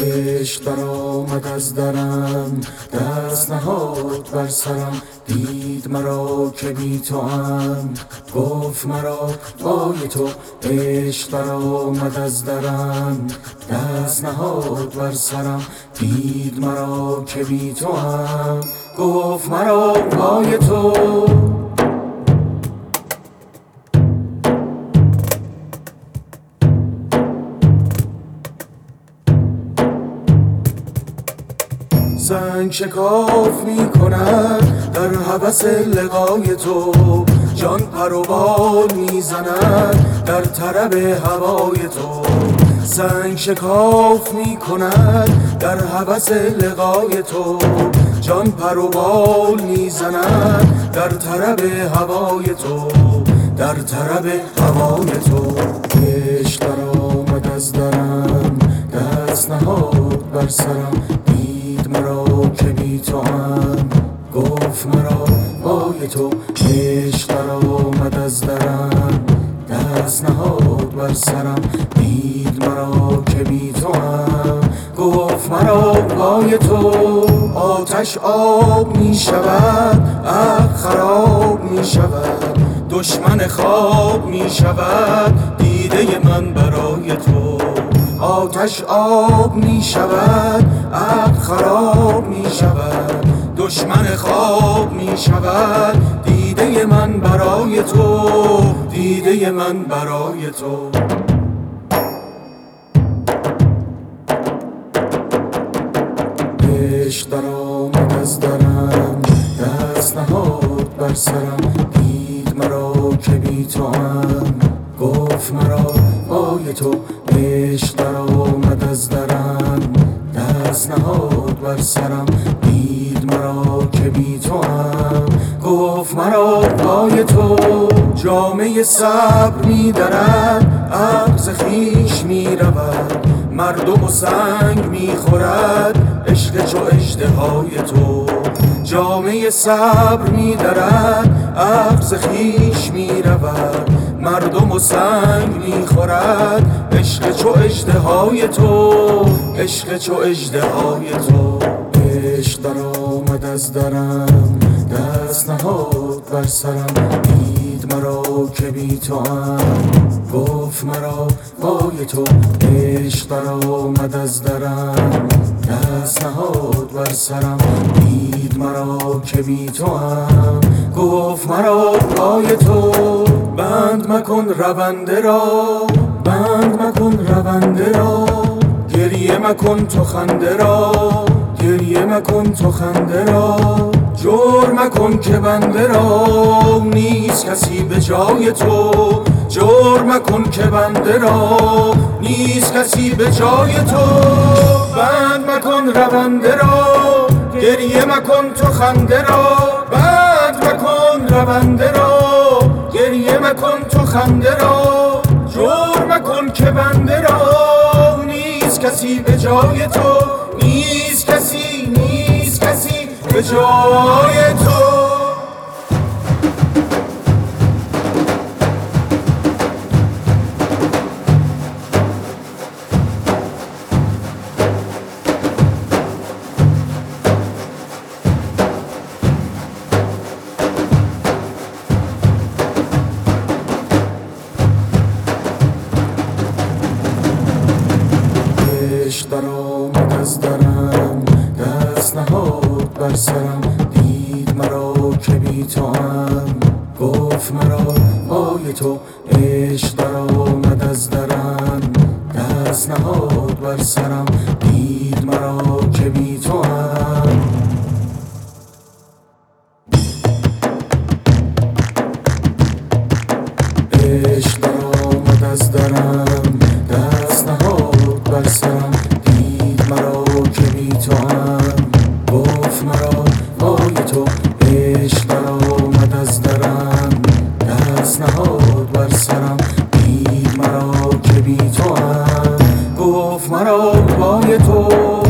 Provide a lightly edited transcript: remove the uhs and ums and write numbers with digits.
عشق درآمد از درم، دست نهاد بر سرم، دید مرا که بی توام، گفت مرا پای تو. عشق درآمد از درم، دست نهاد بر سرم، دید مرا که بی توام، گفت مرا پای تو. سنگ شکاف می کند در هوس لقای تو، جان پر و بال می زند در طرب هوای تو. سنگ شکاف می کند در هوس لقای تو، جان پر و بال می زند در طرب هوای تو، در طرب هوای تو. عشق درآمد از درم، دست نهاد بر سرم، مرا که بی توام، گفت مرا پای تو. عشق درآمد از درم، دست نهاد بر سرم، دید مرا که بی توام، گفت مرا پای تو. آتش آب می شود، عقل خراب می شود، دشمن خواب می شود دیده من برای تو. آتش آب می شود، عقل خراب می شود، دشمن خواب می شود دیده من برای تو، دیده من برای تو. عشق درآمد از درم، دست نهاد بر سرم، دید مرا که بی توام، گفت مرا پای تو. عشق درآمد از درم، دست نهاد بر سرم، دید مرا که بی توام، گفت مرا پای تو. جامه صبر می درد، عقل ز خویش می رود، مردم و سنگ می خورد عشق چو اژدهای تو. جامه صبر می درد، عقل ز خویش می رود، مردم و سنگ می خورد عشق چو اژدهای تو، عشق چو اژدهای تو. عشق درآمد از درم، دست نهاد بر سرم، دید مرا که بی توام، گفت مرا پای تو. عشق درآمد از درم، دست نهاد بر سرم، دید مرا که بی توام، گفت مرا پای تو. بند مکن رونده را، بند مکن رونده را، گریه مکن تو خنده را، گریه مکن تو خنده را. جور مکن که بنده را نیست کسی به جای تو، جور مکن که بنده را نیست کسی به جای تو. بند مکن رونده را، گریه مکن تو خنده را، بند مکن رونده را، گریه مکن تو خنده را. جور مکن که بنده را نیست کسی به جای تو، نیست کسی، نیست کسی به جای تو. عشق درآمد از درم، دست نهاد بر سرم، دید مرا که بی توام، گفت مرا پای تو. عشق درآمد از درم، دست نهاد بر سرم، دید مرا که بی توام. عشق درآمد از درم، دست نهاد بر سرم، دید مرا که بی توام، گفت مرا پای تو. عشق درآمد از درم، دست نهاد بر سرم، دید مرا که بی توام، گفت مرا پای تو.